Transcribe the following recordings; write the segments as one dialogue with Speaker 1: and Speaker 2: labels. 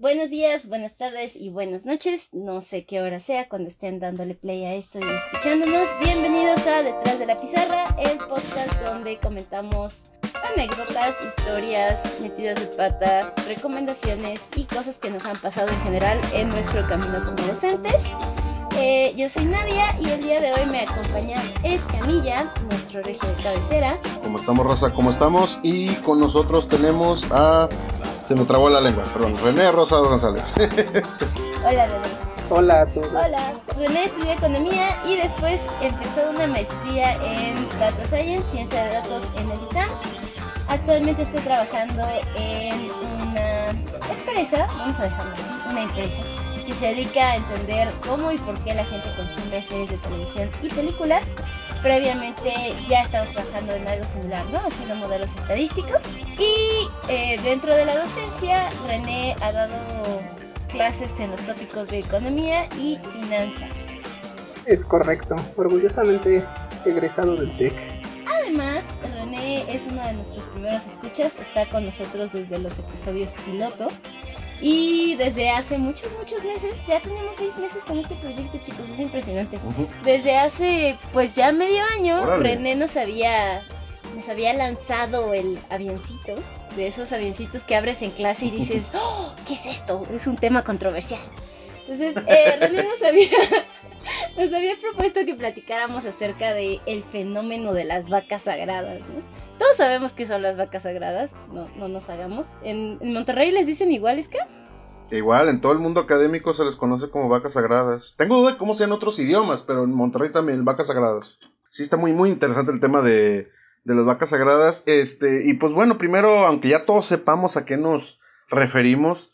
Speaker 1: buenos días, buenas tardes y buenas noches. No sé qué hora sea cuando estén dándole play a esto y escuchándonos. Bienvenidos a Detrás de la Pizarra, el podcast donde comentamos anécdotas, historias, metidas de pata, recomendaciones y cosas que nos han pasado en general en nuestro camino como docentes. Yo soy Nadia y el día de hoy me acompaña Escamilla, nuestro regio de cabecera.
Speaker 2: ¿Cómo estamos, Rosa? ¿Cómo estamos? Y con nosotros tenemos a... Se me trabó la lengua, perdón. René Rosado González.
Speaker 1: Hola, René.
Speaker 3: Hola a todos.
Speaker 1: Hola. René estudió economía y después empezó una maestría en Data Science, ciencia de datos en el ITAM. Actualmente estoy trabajando en una empresa, vamos a dejarlo así, una empresa que se dedica a entender cómo y por qué la gente consume series de televisión y películas. Previamente ya estamos trabajando en algo similar, ¿no? Haciendo modelos estadísticos. Y dentro de la docencia, René ha dado clases en los tópicos de economía y finanzas.
Speaker 3: Es correcto, orgullosamente egresado del TEC.
Speaker 1: Además, René es uno de nuestros primeros escuchas, está con nosotros desde los episodios piloto. Y desde hace muchos meses, ya tenemos 6 meses con este proyecto, chicos, es impresionante. Desde hace, pues ya medio año, ¡órale! René nos había lanzado el avioncito, de esos avioncitos que abres en clase y dices, ¡oh! ¿Qué es esto? Es un tema controversial. Entonces, René nos había propuesto que platicáramos acerca de el fenómeno de las vacas sagradas, ¿no? Todos sabemos qué son las vacas sagradas, no nos hagamos. ¿En Monterrey les dicen iguales, qué?
Speaker 2: Igual, en todo el mundo académico se les conoce como vacas sagradas. Tengo duda de cómo sean otros idiomas, pero en Monterrey también, vacas sagradas. Sí, está muy interesante el tema de las vacas sagradas. Y pues bueno, primero, aunque ya todos sepamos a qué nos referimos,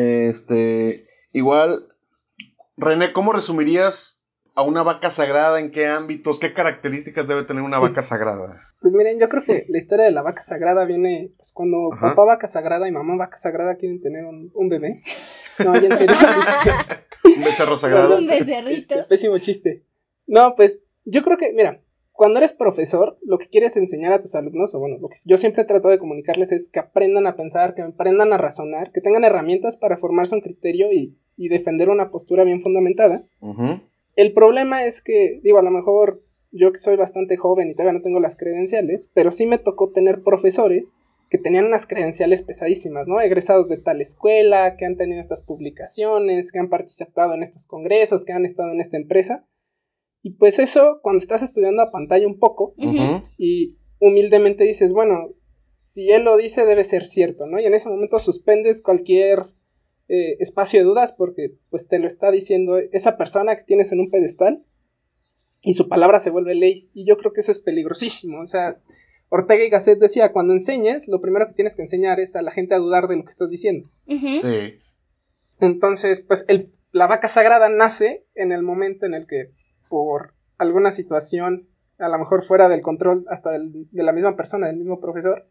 Speaker 2: igual, René, ¿cómo resumirías a una vaca sagrada? ¿En qué ámbitos? ¿Qué características debe tener una vaca sagrada?
Speaker 3: Pues miren, yo creo que la historia de la vaca sagrada viene pues cuando papá vaca sagrada y mamá vaca sagrada quieren tener un bebé. No, ya en serio.
Speaker 2: Un becerro sagrado.
Speaker 1: Un becerrito.
Speaker 3: Pésimo chiste. No, pues yo creo que, mira, cuando eres profesor, lo que quieres enseñar a tus alumnos, o bueno, lo que yo siempre trato de comunicarles es que aprendan a pensar, que aprendan a razonar, que tengan herramientas para formarse un criterio y defender una postura bien fundamentada. El problema es que, digo, a lo mejor yo que soy bastante joven y todavía no tengo las credenciales, pero sí me tocó tener profesores que tenían unas credenciales pesadísimas, ¿no? Egresados de tal escuela, que han tenido estas publicaciones, que han participado en estos congresos, que han estado en esta empresa. Y pues eso, cuando estás estudiando a pantalla un poco, y humildemente dices, bueno, si él lo dice debe ser cierto, ¿no? Y en ese momento suspendes cualquier espacio de dudas porque pues te lo está diciendo esa persona que tienes en un pedestal y su palabra se vuelve ley. Y yo creo que eso es peligrosísimo. O sea, Ortega y Gasset decía, cuando enseñes, lo primero que tienes que enseñar es a la gente a dudar de lo que estás diciendo.
Speaker 2: Sí.
Speaker 3: Entonces, pues la vaca sagrada nace en el momento en el que por alguna situación, a lo mejor fuera del control hasta de la misma persona, del mismo profesor,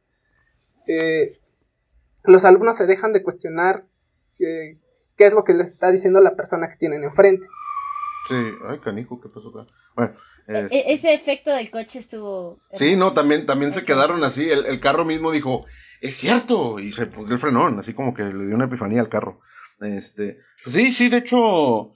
Speaker 3: los alumnos se dejan de cuestionar qué es lo que les está diciendo la persona que tienen enfrente.
Speaker 2: Sí, ay, canijo, ¿qué pasó acá? Bueno,
Speaker 1: ese efecto del coche estuvo...
Speaker 2: Sí, no, también se quedaron así, el carro mismo dijo, es cierto, y se puso el frenón, así como que le dio una epifanía al carro. Sí, de hecho,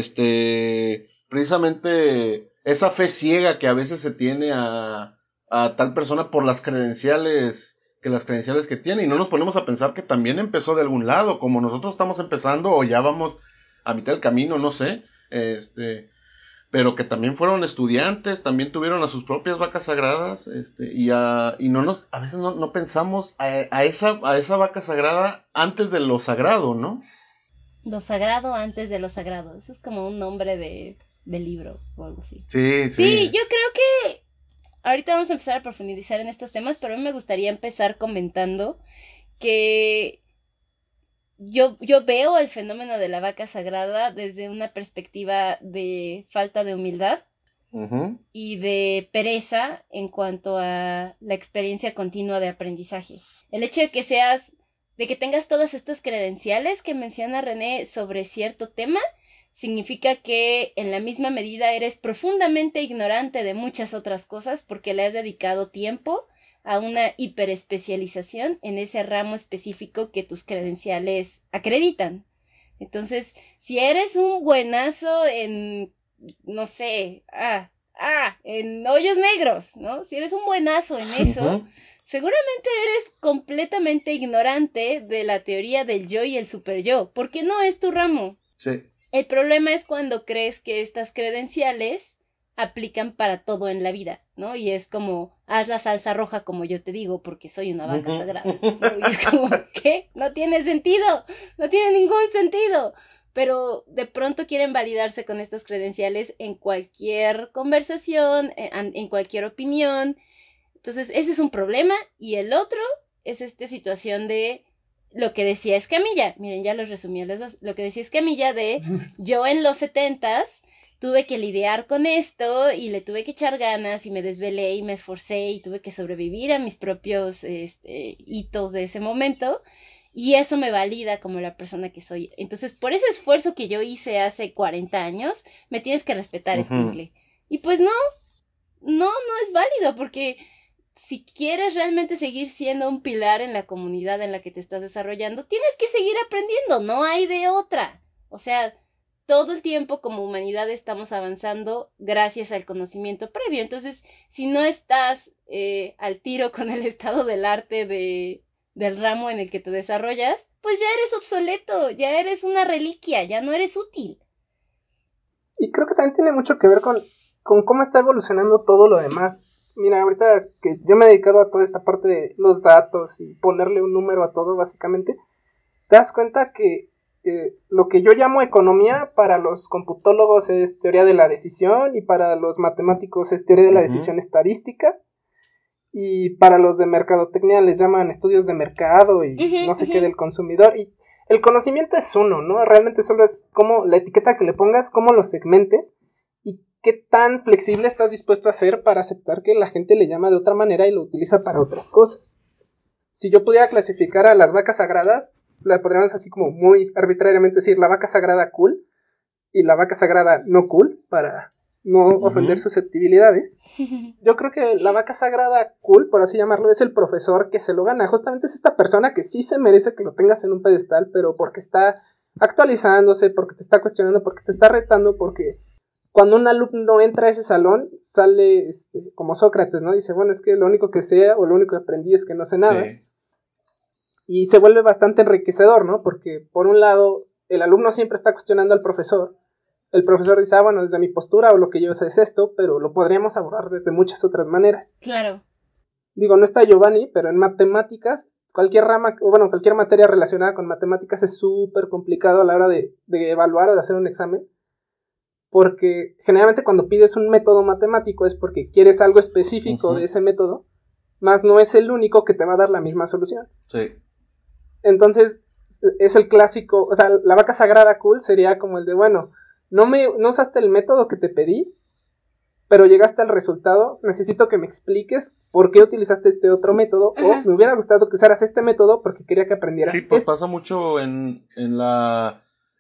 Speaker 2: precisamente esa fe ciega que a veces se tiene a tal persona por las credenciales que tiene, y no nos ponemos a pensar que también empezó de algún lado, como nosotros estamos empezando, o ya vamos a mitad del camino, no sé, pero que también fueron estudiantes, también tuvieron a sus propias vacas sagradas, a veces no pensamos a esa vaca sagrada antes de lo sagrado, ¿no?
Speaker 1: Lo sagrado antes de lo sagrado, eso es como un nombre de libro o algo así.
Speaker 2: Sí.
Speaker 1: Sí, yo creo que ahorita vamos a empezar a profundizar en estos temas, pero a mí me gustaría empezar comentando que yo veo el fenómeno de la vaca sagrada desde una perspectiva de falta de humildad y de pereza en cuanto a la experiencia continua de aprendizaje. El hecho de que tengas todas estas credenciales que menciona René sobre cierto tema, significa que en la misma medida eres profundamente ignorante de muchas otras cosas porque le has dedicado tiempo a una hiperespecialización en ese ramo específico que tus credenciales acreditan. Entonces, si eres un buenazo en, no sé, en hoyos negros, ¿no? Si eres un buenazo en eso, seguramente eres completamente ignorante de la teoría del yo y el super yo, porque no es tu ramo.
Speaker 2: Sí.
Speaker 1: El problema es cuando crees que estas credenciales aplican para todo en la vida, ¿no? Y es como, haz la salsa roja como yo te digo, porque soy una vaca sagrada, ¿no? Y es como, ¿qué? No tiene sentido, no tiene ningún sentido. Pero de pronto quieren validarse con estas credenciales en cualquier conversación, en cualquier opinión. Entonces, ese es un problema. Y el otro es esta situación de lo que decía Escamilla. Miren, ya los resumí a los dos. Lo que decía Escamilla de yo en los 70s tuve que lidiar con esto y le tuve que echar ganas y me desvelé y me esforcé y tuve que sobrevivir a mis propios hitos de ese momento. Y eso me valida como la persona que soy. Entonces, por ese esfuerzo que yo hice hace 40 años, me tienes que respetar, escuincle. Y pues no es válido porque si quieres realmente seguir siendo un pilar en la comunidad en la que te estás desarrollando, tienes que seguir aprendiendo, no hay de otra. O sea, todo el tiempo como humanidad estamos avanzando gracias al conocimiento previo. Entonces, si no estás al tiro con el estado del arte del ramo en el que te desarrollas, pues ya eres obsoleto, ya eres una reliquia, ya no eres útil.
Speaker 3: Y creo que también tiene mucho que ver con cómo está evolucionando todo lo demás. Mira, ahorita que yo me he dedicado a toda esta parte de los datos y ponerle un número a todo, básicamente, te das cuenta que lo que yo llamo economía para los computólogos es teoría de la decisión y para los matemáticos es teoría de la decisión estadística y para los de mercadotecnia les llaman estudios de mercado y no sé qué del consumidor. Y el conocimiento es uno, ¿no? Realmente solo es como la etiqueta que le pongas, cómo lo segmentes y qué tan flexible estás dispuesto a ser para aceptar que la gente le llama de otra manera y lo utiliza para otras cosas. Si yo pudiera clasificar a las vacas sagradas, la podríamos así como muy arbitrariamente decir la vaca sagrada cool y la vaca sagrada no cool para no ofender susceptibilidades. Yo creo que la vaca sagrada cool, por así llamarlo, es el profesor que se lo gana. Justamente es esta persona que sí se merece que lo tengas en un pedestal, pero porque está actualizándose, porque te está cuestionando, porque te está retando, porque cuando un alumno entra a ese salón, sale como Sócrates, ¿no? Dice, bueno, es que lo único que sé o lo único que aprendí es que no sé nada. Sí. Y se vuelve bastante enriquecedor, ¿no? Porque por un lado, el alumno siempre está cuestionando al profesor. El profesor dice, bueno, desde mi postura o lo que yo sé es esto, pero lo podríamos abordar desde muchas otras maneras.
Speaker 1: Claro.
Speaker 3: Digo, no está Giovanni, pero en matemáticas, cualquier rama, bueno, cualquier materia relacionada con matemáticas es súper complicado a la hora de evaluar o de hacer un examen. Porque generalmente cuando pides un método matemático es porque quieres algo específico de ese método, más no es el único que te va a dar la misma solución.
Speaker 2: Sí.
Speaker 3: Entonces, es el clásico, o sea, la vaca sagrada cool sería como el de, bueno, no usaste el método que te pedí, pero llegaste al resultado, necesito que me expliques por qué utilizaste este otro método, o me hubiera gustado que usaras este método porque quería que aprendieras.
Speaker 2: Sí, pues pasa mucho en las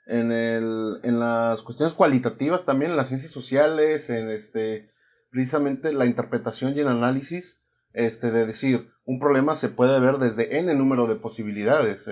Speaker 2: cuestiones cualitativas también, en las ciencias sociales, en precisamente la interpretación y el análisis, de decir, un problema se puede ver desde n número de posibilidades,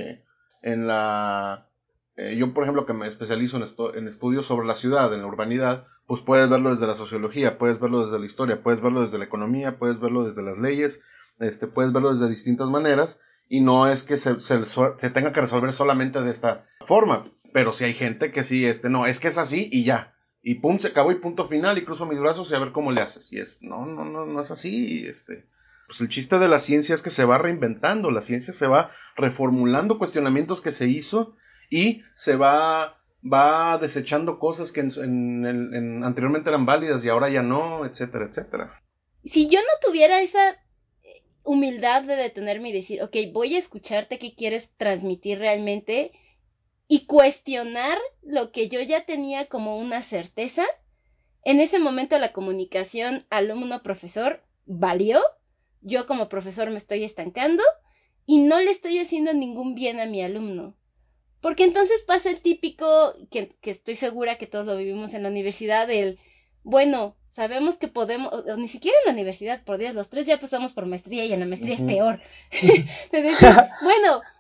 Speaker 2: yo por ejemplo que me especializo en estudios sobre la ciudad, en la urbanidad, pues puedes verlo desde la sociología, puedes verlo desde la historia, puedes verlo desde la economía, puedes verlo desde las leyes, puedes verlo desde distintas maneras, y no es que se tenga que resolver solamente de esta forma, pero si hay gente que sí, no, es que es así y ya, y pum, se acabó y punto final, y cruzo mis brazos y a ver cómo le haces, y no es así, pues el chiste de la ciencia es que se va reinventando, la ciencia se va reformulando cuestionamientos que se hizo, y se va desechando cosas que anteriormente eran válidas y ahora ya no, etcétera, etcétera.
Speaker 1: Si yo no tuviera esa humildad de detenerme y decir, ok, voy a escucharte qué quieres transmitir realmente y cuestionar lo que yo ya tenía como una certeza, en ese momento la comunicación alumno-profesor valió, yo como profesor me estoy estancando y no le estoy haciendo ningún bien a mi alumno. Porque entonces pasa el típico, que estoy segura que todos lo vivimos en la universidad, bueno, sabemos que podemos, o ni siquiera en la universidad, por Dios, los tres ya pasamos por maestría y en la maestría es peor. De decir, bueno,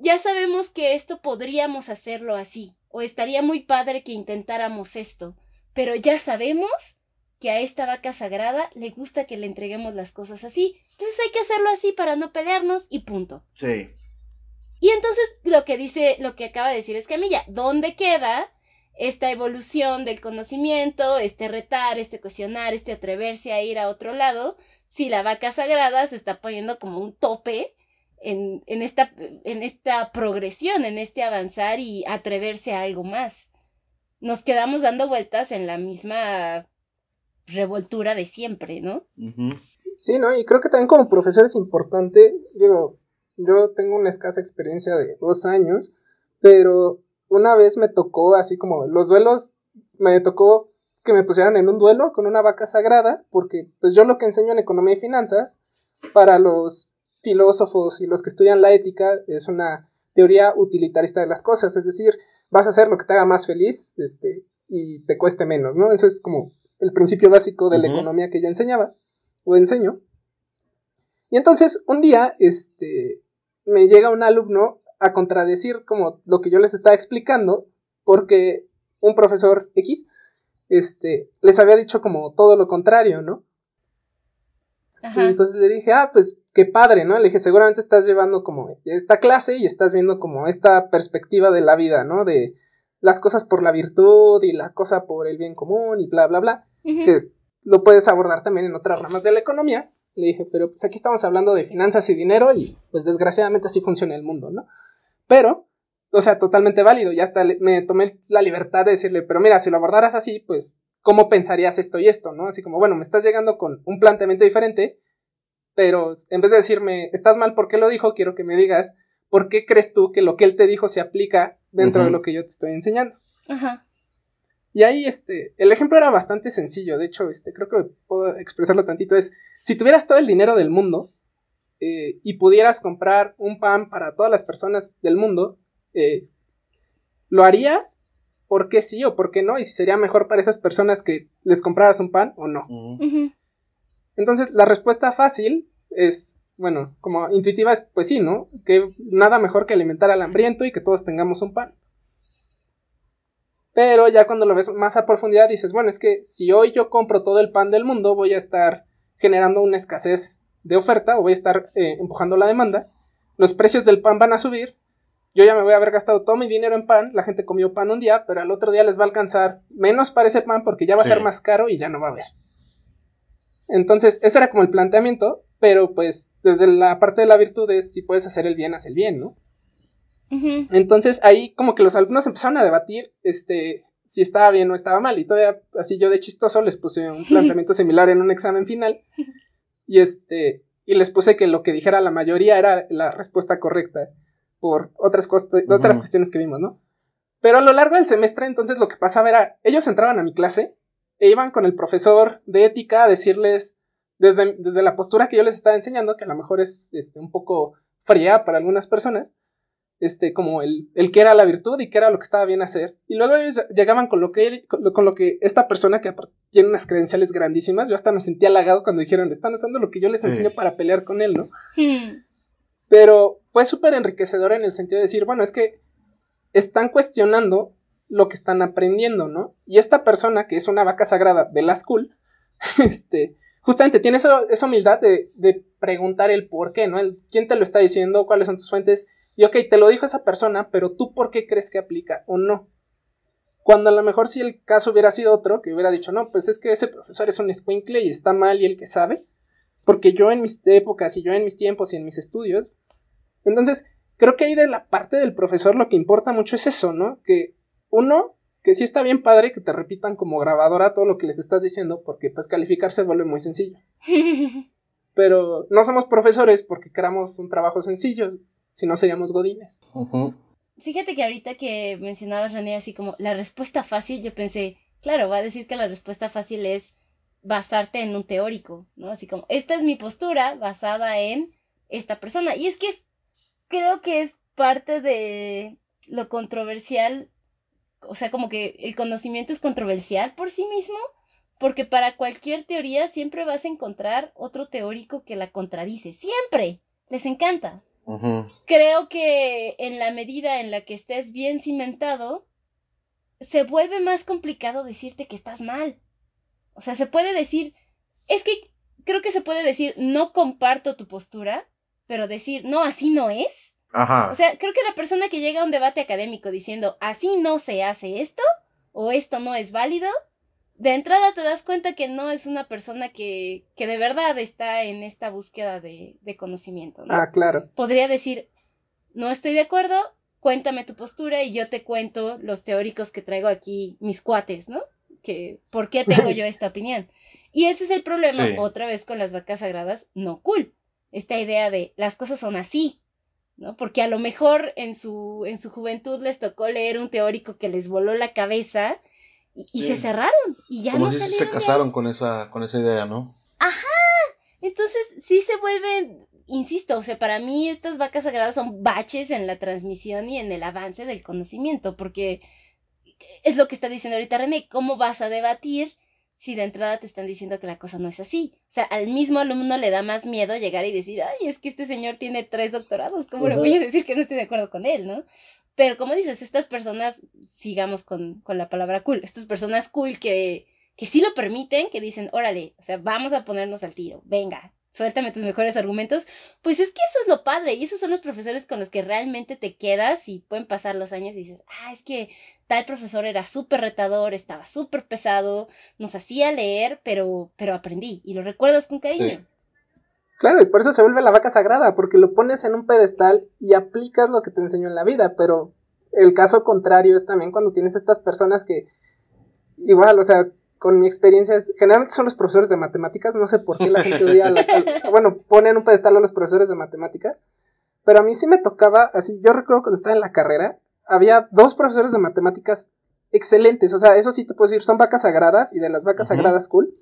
Speaker 1: ya sabemos que esto podríamos hacerlo así, o estaría muy padre que intentáramos esto, pero ya sabemos que a esta vaca sagrada le gusta que le entreguemos las cosas así, entonces hay que hacerlo así para no pelearnos y punto.
Speaker 2: Sí.
Speaker 1: Y entonces lo que acaba de decir Escamilla, ¿dónde queda esta evolución del conocimiento, este retar, este cuestionar, este atreverse a ir a otro lado, si la vaca sagrada se está poniendo como un tope en esta progresión, en este avanzar y atreverse a algo más? Nos quedamos dando vueltas en la misma revoltura de siempre, ¿no?
Speaker 2: Uh-huh.
Speaker 3: Sí, ¿no? Y creo que también como profesor es importante, digo, yo tengo una escasa experiencia de 2 años, pero una vez me tocó, así como los duelos, me tocó que me pusieran en un duelo con una vaca sagrada, porque pues yo lo que enseño en economía y finanzas, para los filósofos y los que estudian la ética, es una teoría utilitarista de las cosas, es decir, vas a hacer lo que te haga más feliz, y te cueste menos, ¿no? Eso es como el principio básico de la economía que yo enseñaba o enseño. Y entonces un día me llega un alumno a contradecir como lo que yo les estaba explicando, porque un profesor X les había dicho como todo lo contrario, ¿no?
Speaker 1: Ajá.
Speaker 3: Y entonces le dije, pues qué padre, ¿no? Le dije, seguramente estás llevando como esta clase y estás viendo como esta perspectiva de la vida, ¿no? De las cosas por la virtud y la cosa por el bien común y bla, bla, bla, que lo puedes abordar también en otras ramas de la economía. Le dije, pero pues aquí estamos hablando de finanzas y dinero y pues desgraciadamente así funciona el mundo, ¿no? Pero, o sea, totalmente válido. Ya hasta me tomé la libertad de decirle, pero mira, si lo abordaras así, pues, ¿cómo pensarías esto y esto, no? Así como, bueno, me estás llegando con un planteamiento diferente, pero en vez de decirme, estás mal, ¿por qué lo dijo? Quiero que me digas, ¿por qué crees tú que lo que él te dijo se aplica dentro de lo que yo te estoy enseñando?
Speaker 1: Ajá.
Speaker 3: Y ahí, el ejemplo era bastante sencillo. De hecho, creo que puedo expresarlo tantito. Es, si tuvieras todo el dinero del mundo, y pudieras comprar un pan para todas las personas del mundo, ¿lo harías? ¿Por qué sí o por qué no? Y si sería mejor para esas personas que les compraras un pan o no. Entonces, la respuesta fácil es, bueno, como intuitiva es, pues sí, ¿no? Que nada mejor que alimentar al hambriento y que todos tengamos un pan. Pero ya cuando lo ves más a profundidad dices, bueno, es que si hoy yo compro todo el pan del mundo, voy a estar generando una escasez de oferta o voy a estar empujando la demanda, los precios del pan van a subir, yo ya me voy a haber gastado todo mi dinero en pan, la gente comió pan un día, pero al otro día les va a alcanzar menos para ese pan porque ya va a ser más caro y ya no va a haber. Entonces, ese era como el planteamiento, pero pues desde la parte de la virtud es si puedes hacer el bien, haz el bien, ¿no? Entonces ahí como que los alumnos empezaron a debatir si estaba bien o estaba mal, y todavía así yo de chistoso les puse un planteamiento similar en un examen final y y les puse que lo que dijera la mayoría era la respuesta correcta por otras cuestiones que vimos, ¿no? Pero a lo largo del semestre entonces lo que pasaba era, ellos entraban a mi clase e iban con el profesor de ética a decirles desde la postura que yo les estaba enseñando, que a lo mejor es un poco fría para algunas personas, como el que era la virtud y que era lo que estaba bien hacer. Y luego ellos llegaban con lo que esta persona que tiene unas credenciales grandísimas, yo hasta me sentía halagado cuando dijeron, están usando lo que yo les enseño para pelear con él, ¿no? Pero fue súper enriquecedor en el sentido de decir, bueno, es que están cuestionando lo que están aprendiendo, ¿no? Y esta persona, que es una vaca sagrada de la school, justamente tiene esa humildad de preguntar el por qué, ¿no? ¿Quién te lo está diciendo? ¿Cuáles son tus fuentes? Y ok, te lo dijo esa persona, pero tú por qué crees que aplica o no. Cuando a lo mejor si el caso hubiera sido otro, que hubiera dicho, no, pues es que ese profesor es un escuincle y está mal y el que sabe, porque yo en mis épocas y yo en mis tiempos y en mis estudios. Entonces, creo que ahí de la parte del profesor lo que importa mucho es eso, ¿no? Que uno, que sí está bien padre que te repitan como grabadora todo lo que les estás diciendo, porque pues calificar se vuelve muy sencillo. Pero no somos profesores porque queramos un trabajo sencillo, si no seríamos godines.
Speaker 1: Fíjate que ahorita que mencionabas, René, así como la respuesta fácil, yo pensé, claro, va a decir que la respuesta fácil es basarte en un teórico, ¿no? Así como, esta es mi postura basada en esta persona. Y es que creo que es parte de lo controversial, o sea, como que el conocimiento es controversial por sí mismo, porque para cualquier teoría siempre vas a encontrar otro teórico que la contradice, siempre, les encanta.
Speaker 2: Ujú.
Speaker 1: Creo que en la medida en la que estés bien cimentado, se vuelve más complicado decirte que estás mal. O sea, se puede decir, es que creo que se puede decir, no comparto tu postura, pero decir, no, así no es. O
Speaker 2: Ajá.
Speaker 1: sea, creo que la persona que llega a un debate académico diciendo, así no se hace esto, o esto no es válido, de entrada te das cuenta que no es una persona que de verdad está en esta búsqueda de conocimiento, ¿no?
Speaker 3: Ah, claro.
Speaker 1: Podría decir, no estoy de acuerdo, cuéntame tu postura y yo te cuento los teóricos que traigo aquí, mis cuates, ¿no? Que, ¿por qué tengo yo esta opinión? Y ese es el problema,
Speaker 2: Sí.
Speaker 1: otra vez con las vacas sagradas, no cool. Esta idea de las cosas son así, ¿no? Porque a lo mejor en su juventud les tocó leer un teórico que les voló la cabeza y se
Speaker 2: Sí.
Speaker 1: cerraron y ya
Speaker 2: Como
Speaker 1: no
Speaker 2: si se
Speaker 1: salieron de ahí.
Speaker 2: casaron con esa idea, ¿no?
Speaker 1: Ajá, entonces sí se vuelven, insisto, o sea, para mí estas vacas sagradas son baches en la transmisión y en el avance del conocimiento, porque es lo que está diciendo ahorita René, ¿cómo vas a debatir si de entrada te están diciendo que la cosa no es así? O sea, al mismo alumno le da más miedo llegar y decir, ay, es que este señor tiene 3 doctorados, ¿cómo le voy a decir que no estoy de acuerdo con él, no? Pero como dices, estas personas, sigamos con la palabra cool, estas personas cool que sí lo permiten, que dicen, órale, o sea, vamos a ponernos al tiro, venga, suéltame tus mejores argumentos, pues es que eso es lo padre, y esos son los profesores con los que realmente te quedas y pueden pasar los años y dices, ah, es que tal profesor era súper retador, estaba súper pesado, nos hacía leer, pero aprendí, y lo recuerdas con
Speaker 2: Sí.
Speaker 1: cariño.
Speaker 3: Claro, y por eso se vuelve la vaca sagrada, porque lo pones en un pedestal y aplicas lo que te enseñó en la vida, pero el caso contrario es también cuando tienes estas personas que, igual, o sea, con mi experiencia, generalmente son los profesores de matemáticas, no sé por qué la gente odia, bueno, ponen un pedestal a los profesores de matemáticas, pero a mí sí me tocaba, así, yo recuerdo cuando estaba en la carrera, había 2 profesores de matemáticas excelentes, o sea, eso sí te puedo decir, son vacas sagradas y de las vacas
Speaker 2: Ujú.
Speaker 3: sagradas cool,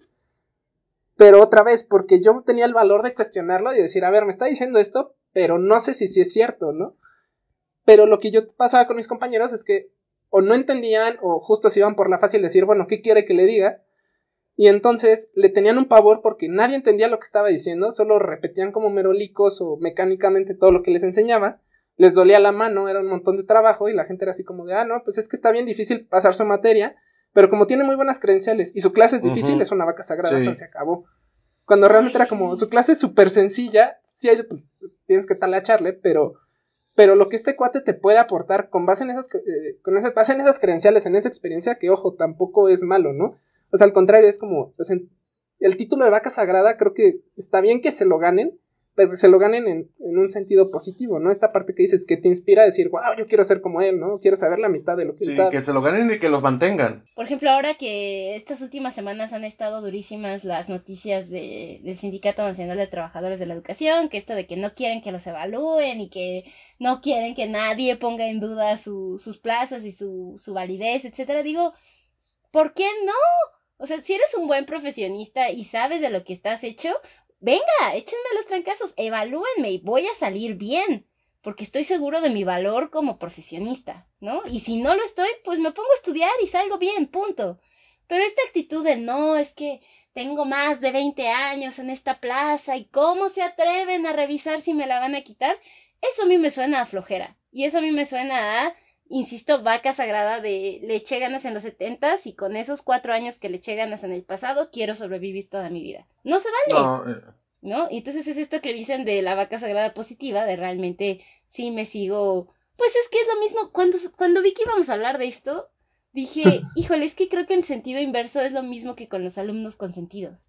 Speaker 3: pero otra vez, porque yo tenía el valor de cuestionarlo y decir, a ver, me está diciendo esto, pero no sé si es cierto, ¿no? Pero lo que yo pasaba con mis compañeros es que o no entendían o justo se iban por la fácil decir, bueno, ¿qué quiere que le diga? Y entonces le tenían un pavor porque nadie entendía lo que estaba diciendo, solo repetían como merolicos o mecánicamente todo lo que les enseñaba, les dolía la mano, era un montón de trabajo y la gente era así como de, ah, no, pues es que está bien difícil pasar su materia, pero como tiene muy buenas credenciales y su clase es difícil,
Speaker 2: Ujú.
Speaker 3: es una vaca sagrada,
Speaker 2: Sí.
Speaker 3: se acabó. Cuando
Speaker 1: Ay,
Speaker 3: realmente era como, su
Speaker 1: sí.
Speaker 3: clase es súper sencilla, sí hay, pues, tienes que talacharle, pero lo que este cuate te puede aportar con base en base en esas credenciales, en esa experiencia, que ojo, tampoco es malo, ¿no? O sea, al contrario, es como, pues, el título de vaca sagrada creo que está bien que se lo ganen, pero que se lo ganen en un sentido positivo, ¿no? Esta parte que dices que te inspira a decir, wow, yo quiero ser como él, ¿no? Quiero saber la mitad de lo que él
Speaker 2: Sí, que
Speaker 3: sabe.
Speaker 2: se lo ganen y que los mantengan.
Speaker 1: Por ejemplo, ahora que estas últimas semanas han estado durísimas las noticias del Sindicato Nacional de Trabajadores de la Educación, que esto de que no quieren que los evalúen y que no quieren que nadie ponga en duda sus plazas y su validez, etcétera, digo, ¿por qué no? O sea, si eres un buen profesionista y sabes de lo que estás hecho, venga, échenme los trancazos, evalúenme y voy a salir bien, porque estoy seguro de mi valor como profesionista, ¿no? Y si no lo estoy, pues me pongo a estudiar y salgo bien, punto. Pero esta actitud de no, es que tengo más de 20 años en esta plaza y cómo se atreven a revisar si me la van a quitar, eso a mí me suena a flojera. Y eso a mí me suena a, insisto, vaca sagrada de le eché ganas en los 70s y con esos 4 años que le eché ganas en el pasado quiero sobrevivir toda mi vida. No se vale,
Speaker 2: No,
Speaker 1: ¿no? Y entonces es esto que dicen de la vaca sagrada positiva, de realmente sí me sigo. Pues es que es lo mismo, cuando vi que íbamos a hablar de esto, dije, híjole, es que creo que en sentido inverso es lo mismo que con los alumnos consentidos.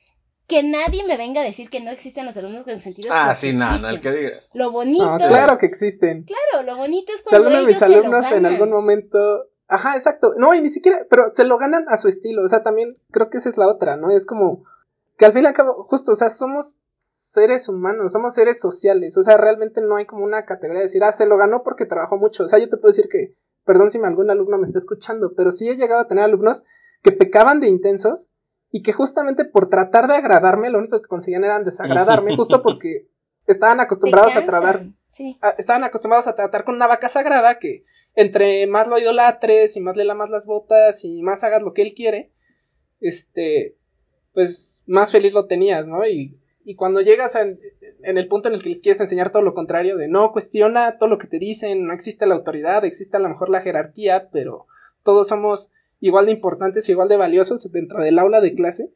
Speaker 1: Que nadie me venga a decir que no existen los alumnos consentidos
Speaker 2: ah,
Speaker 1: porque
Speaker 2: sí, nada, el
Speaker 1: existen.
Speaker 2: que diga.
Speaker 1: Lo
Speaker 3: No,
Speaker 1: bonito,
Speaker 2: Sí.
Speaker 3: claro que existen.
Speaker 1: claro, lo bonito es
Speaker 3: Si
Speaker 1: cuando
Speaker 3: alguno de mis
Speaker 1: ellos se lo
Speaker 3: alumnos en algún
Speaker 1: ganan.
Speaker 3: momento. Ajá, exacto. No, y ni siquiera. Pero se lo ganan a su estilo. O sea, también creo que esa es la otra, ¿no? Es como. Que al fin y al cabo, justo, o sea, somos seres humanos, somos seres sociales. O sea, realmente no hay como una categoría de decir, ah, se lo ganó porque trabajó mucho. O sea, yo te puedo decir que. Perdón si algún alumno me está escuchando, pero sí he llegado a tener alumnos que pecaban de intensos y que justamente por tratar de agradarme, lo único que conseguían era desagradarme, justo porque estaban
Speaker 1: Te
Speaker 3: acostumbrados a tratar
Speaker 1: cansan, sí.
Speaker 3: estaban acostumbrados a tratar con una vaca sagrada que entre más lo idolatres y más le lamas las botas y más hagas lo que él quiere, este, pues más feliz lo tenías, ¿no? Y cuando llegas en el punto en el que les quieres enseñar todo lo contrario, de no cuestiona todo lo que te dicen, no existe la autoridad, existe a lo mejor la jerarquía, pero todos somos igual de importantes, igual de valiosos dentro del aula de clase.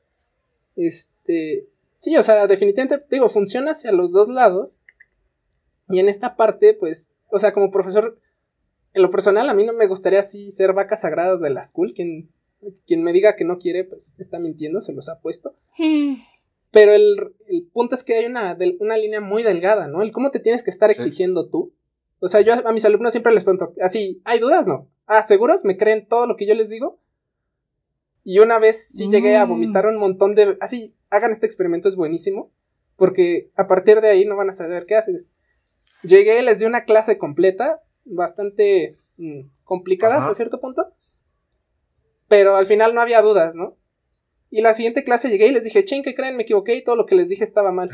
Speaker 3: Sí, o sea, definitivamente, te digo, funciona hacia los dos lados, y en esta parte, pues, o sea, como profesor, en lo personal, a mí no me gustaría así ser vaca sagrada de la school, quien me diga que no quiere, pues, está mintiendo, se los ha puesto. Pero el punto es que hay una línea muy delgada, ¿no? El cómo te tienes que estar exigiendo tú. O sea, yo a mis alumnos siempre les pregunto, así, ¿hay dudas? No. ¿Seguros? ¿Me creen todo lo que yo les digo? Y una vez sí llegué a vomitar un montón de... Así, hagan este experimento, es buenísimo. Porque a partir de ahí no van a saber qué haces. Llegué, les di una clase completa, bastante complicada hasta cierto punto. Pero al final no había dudas, ¿no? Y la siguiente clase llegué y les dije, ¿qué creen? Me equivoqué y todo lo que les dije estaba mal.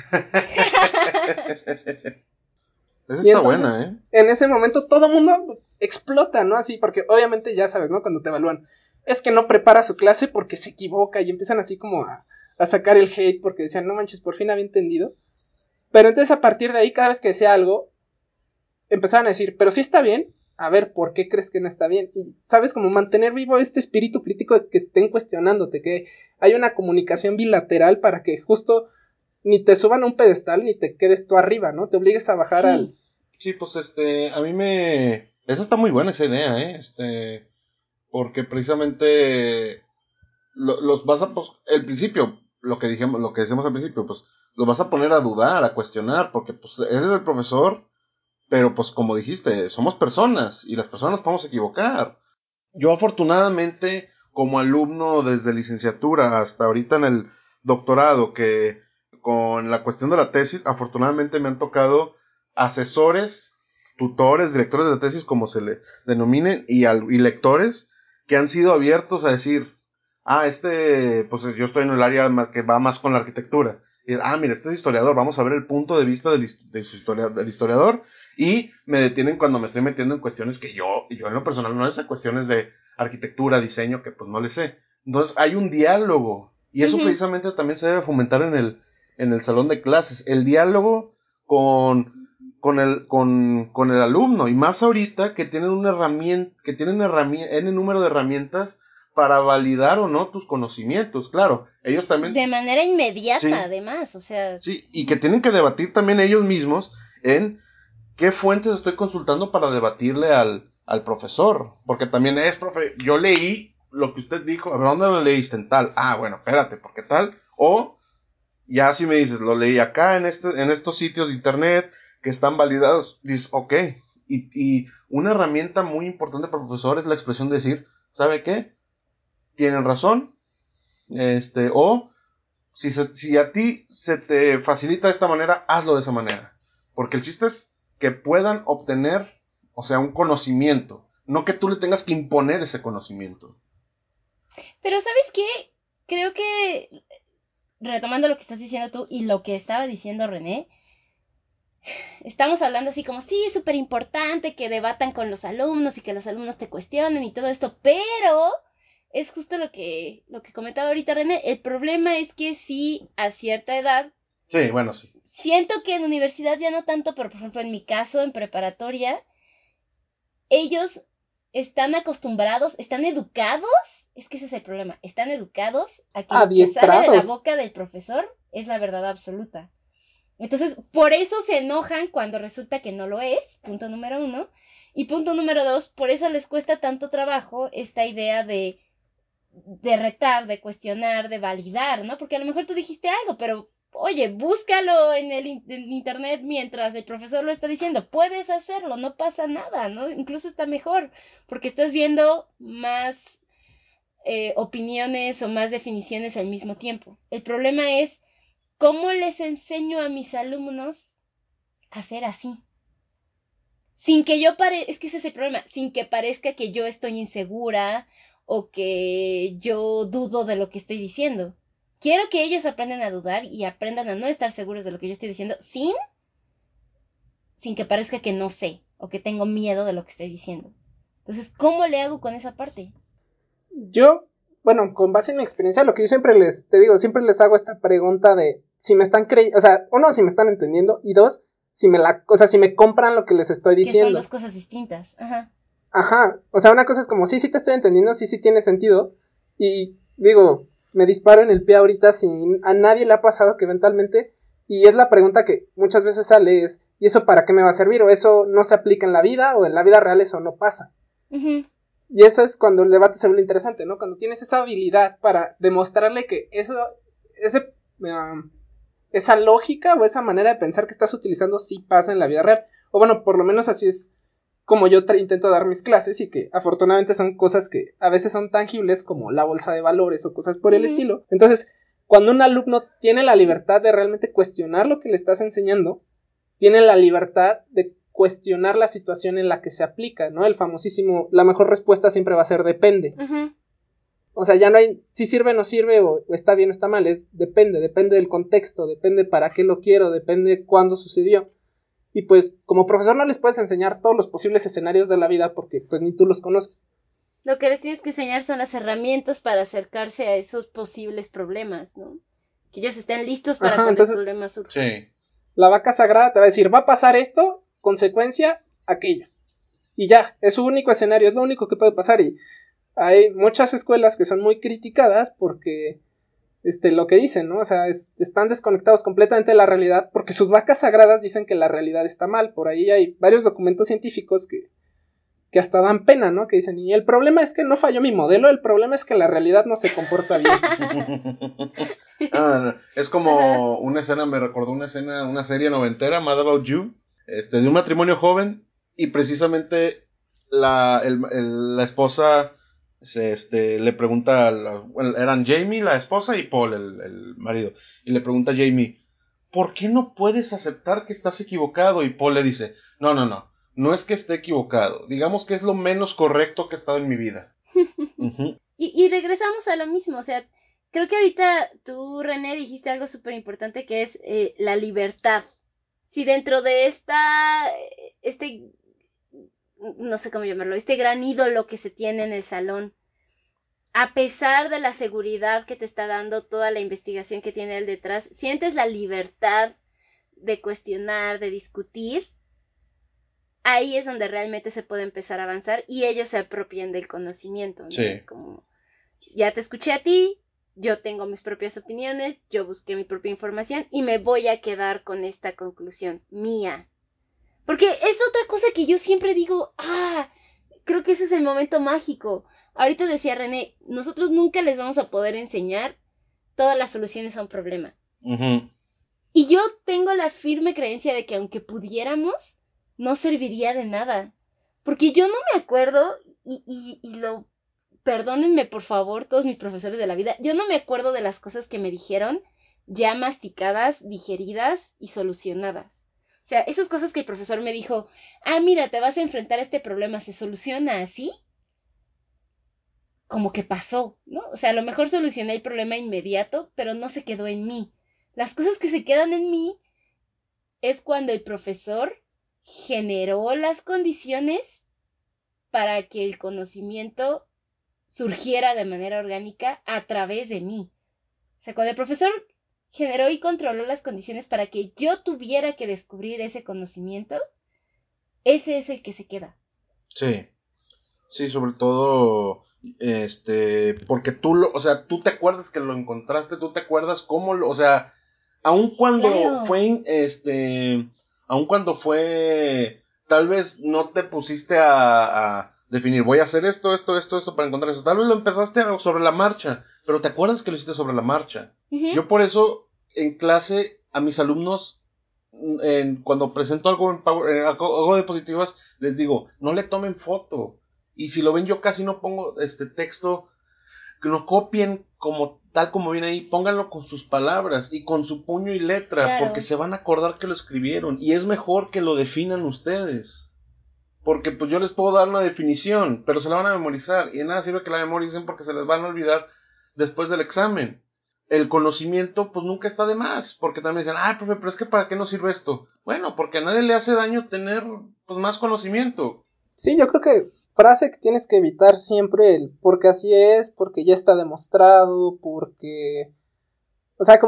Speaker 2: Esa está buena, ¿eh?
Speaker 3: En ese momento todo el mundo explota, ¿no? Así, porque obviamente ya sabes, ¿no? Cuando te evalúan, es que no prepara su clase porque se equivoca y empiezan así como a sacar el hate porque decían, no manches, por fin había entendido. Pero entonces a partir de ahí, cada vez que decía algo, empezaban a decir, pero sí está bien, a ver, ¿por qué crees que no está bien? Y, ¿sabes? Como mantener vivo este espíritu crítico de que estén cuestionándote, que hay una comunicación bilateral para que justo ni te suban a un pedestal ni te quedes tú arriba, ¿no? Te obligues a bajar al...
Speaker 2: Sí, pues a mí me... Esa está muy buena esa idea, porque precisamente los vas a... Pues, el principio, lo que decíamos al principio, pues los vas a poner a dudar, a cuestionar, porque pues eres el profesor, pero pues como dijiste, somos personas y las personas nos podemos equivocar. Yo afortunadamente, como alumno desde licenciatura hasta ahorita en el doctorado, que con la cuestión de la tesis, afortunadamente me han tocado asesores, tutores, directores de la tesis, como se le denominen, y lectores que han sido abiertos a decir, pues yo estoy en el área que va más con la arquitectura. Y, mira, este es historiador, vamos a ver el punto de vista del historiador, y me detienen cuando me estoy metiendo en cuestiones que yo en lo personal no sé, cuestiones de arquitectura, diseño, que pues no le sé. Entonces hay un diálogo, y eso precisamente también se debe fomentar en el salón de clases, el diálogo con el alumno, y más ahorita que tienen N número de herramientas para validar o no tus conocimientos, claro, ellos también...
Speaker 1: De manera inmediata, además, o sea...
Speaker 2: Sí, y que tienen que debatir también ellos mismos en qué fuentes estoy consultando para debatirle al profesor, porque también profe, yo leí lo que usted dijo, a ver, ¿dónde lo leíste? En tal, bueno, espérate, ¿por qué tal? O, ya si me dices, lo leí acá en estos sitios de internet que están validados, dices, ok, y una herramienta muy importante para el profesor es la expresión de decir, ¿sabe qué? Tienen razón, o si a ti se te facilita de esta manera, hazlo de esa manera. Porque el chiste es que puedan obtener, o sea, un conocimiento. No que tú le tengas que imponer ese conocimiento.
Speaker 1: Pero ¿sabes qué? Creo que, retomando lo que estás diciendo tú y lo que estaba diciendo René, estamos hablando así como, sí, es súper importante que debatan con los alumnos y que los alumnos te cuestionen y todo esto, pero es justo lo que comentaba ahorita René, el problema es que sí, a cierta edad...
Speaker 2: Sí, bueno, sí.
Speaker 1: Siento que en universidad ya no tanto, pero por ejemplo en mi caso, en preparatoria, ellos están acostumbrados, están educados, es que ese es el problema, están educados a que lo que sale de la boca del profesor es la verdad absoluta. Entonces, por eso se enojan cuando resulta que no lo es, punto número 1. Y punto número 2, por eso les cuesta tanto trabajo esta idea de retar, de cuestionar, de validar, ¿no? Porque a lo mejor tú dijiste algo, pero oye, búscalo en el internet mientras el profesor lo está diciendo. Puedes hacerlo, no pasa nada, ¿no? Incluso está mejor, porque estás viendo más opiniones o más definiciones al mismo tiempo. El problema es cómo les enseño a mis alumnos a ser así. Sin que es que ese es el problema, sin que parezca que yo estoy insegura o que yo dudo de lo que estoy diciendo. Quiero que ellos aprendan a dudar y aprendan a no estar seguros de lo que yo estoy diciendo sin que parezca que no sé o que tengo miedo de lo que estoy diciendo. Entonces, ¿cómo le hago con esa parte?
Speaker 3: Yo, bueno, con base en mi experiencia, lo que yo siempre les hago esta pregunta de, si me están creyendo, o sea, uno, si me están entendiendo, y dos, si me compran lo que les estoy diciendo.
Speaker 1: Que son dos cosas distintas, ajá.
Speaker 3: Ajá, o sea, una cosa es como, sí te estoy entendiendo, sí tiene sentido, y digo, me disparo en el pie ahorita si a nadie le ha pasado que eventualmente, y es la pregunta que muchas veces sale, es, ¿y eso para qué me va a servir? ¿O eso no se aplica en la vida? ¿O en la vida real eso no pasa?
Speaker 1: Uh-huh.
Speaker 3: Y eso es cuando el debate se vuelve interesante, ¿no? Cuando tienes esa habilidad para demostrarle que esa lógica o esa manera de pensar que estás utilizando sí pasa en la vida real. O bueno, por lo menos así es como yo intento dar mis clases, y que afortunadamente son cosas que a veces son tangibles, como la bolsa de valores o cosas por el estilo. Entonces, cuando un alumno tiene la libertad de realmente cuestionar lo que le estás enseñando, tiene la libertad de cuestionar la situación en la que se aplica, ¿no? El famosísimo, la mejor respuesta siempre va a ser depende.
Speaker 1: Uh-huh.
Speaker 3: O sea, ya no hay si sirve o no sirve, o está bien o está mal, es depende del contexto, depende para qué lo quiero, depende cuándo sucedió. Y pues como profesor no les puedes enseñar todos los posibles escenarios de la vida porque pues ni tú los conoces.
Speaker 1: Lo que les tienes que enseñar son las herramientas para acercarse a esos posibles problemas, ¿no? Que ellos estén listos para cuando el problema surja.
Speaker 2: Sí.
Speaker 3: La vaca sagrada te va a decir, va a pasar esto, consecuencia, aquello. Y ya, es su único escenario, es lo único que puede pasar. Y hay muchas escuelas que son muy criticadas porque lo que dicen, ¿no? O sea, están desconectados completamente de la realidad porque sus vacas sagradas dicen que la realidad está mal. Por ahí hay varios documentos científicos que hasta dan pena, ¿no? Que dicen, y el problema es que no falló mi modelo, el problema es que la realidad no se comporta bien.
Speaker 2: Es como una escena, me recordó una serie noventera, Mad About You, de un matrimonio joven, y precisamente la esposa le pregunta, eran Jamie, la esposa, y Paul, el marido, y le pregunta a Jamie, ¿por qué no puedes aceptar que estás equivocado? Y Paul le dice, no es que esté equivocado, digamos que es lo menos correcto que he estado en mi vida. Uh-huh.
Speaker 1: Y regresamos a lo mismo, o sea, creo que ahorita tú, René, dijiste algo súper importante que es la libertad. Si dentro de no sé cómo llamarlo, este gran ídolo que se tiene en el salón, a pesar de la seguridad que te está dando toda la investigación que tiene él detrás, sientes la libertad de cuestionar, de discutir, ahí es donde realmente se puede empezar a avanzar y ellos se apropian del conocimiento, ¿no?
Speaker 2: Sí.
Speaker 1: Es como, ya te escuché a ti, yo tengo mis propias opiniones, yo busqué mi propia información y me voy a quedar con esta conclusión mía. Porque es otra cosa que yo siempre digo, creo que ese es el momento mágico. Ahorita decía René, nosotros nunca les vamos a poder enseñar todas las soluciones a un problema.
Speaker 2: Uh-huh.
Speaker 1: Y yo tengo la firme creencia de que aunque pudiéramos, no serviría de nada. Porque yo no me acuerdo, y lo perdónenme por favor todos mis profesores de la vida, yo no me acuerdo de las cosas que me dijeron ya masticadas, digeridas y solucionadas. O sea, esas cosas que el profesor me dijo, mira, te vas a enfrentar a este problema, ¿se soluciona así? Como que pasó, ¿no? O sea, a lo mejor solucioné el problema inmediato, pero no se quedó en mí. Las cosas que se quedan en mí es cuando el profesor generó las condiciones para que el conocimiento surgiera de manera orgánica a través de mí. O sea, cuando el profesor generó y controló las condiciones para que yo tuviera que descubrir ese conocimiento, ese es el que se queda.
Speaker 2: Sí. Sí, sobre todo, porque o sea, tú te acuerdas que lo encontraste, tú te acuerdas cómo o sea, aun cuando
Speaker 1: Claro.
Speaker 2: aun cuando fue, tal vez no te pusiste a definir, voy a hacer esto para encontrar eso, tal vez lo empezaste sobre la marcha, pero te acuerdas que lo hiciste sobre la marcha.
Speaker 1: Uh-huh.
Speaker 2: Yo por eso, en clase, a mis alumnos, cuando presento algo algo de diapositivas, les digo, no le tomen foto. Y si lo ven, yo casi no pongo texto, que lo copien tal como viene ahí, pónganlo con sus palabras y con su puño y letra,
Speaker 1: Claro.
Speaker 2: porque se van a acordar que lo escribieron. Y es mejor que lo definan ustedes. Porque pues yo les puedo dar una definición, pero se la van a memorizar. Y de nada sirve que la memoricen porque se les van a olvidar después del examen. El conocimiento pues nunca está de más, porque también dicen, profe, pero es que ¿para qué nos sirve esto? Bueno, porque a nadie le hace daño tener pues más conocimiento.
Speaker 3: Sí, yo creo que frase que tienes que evitar siempre porque así es, porque ya está demostrado, porque... O sea, como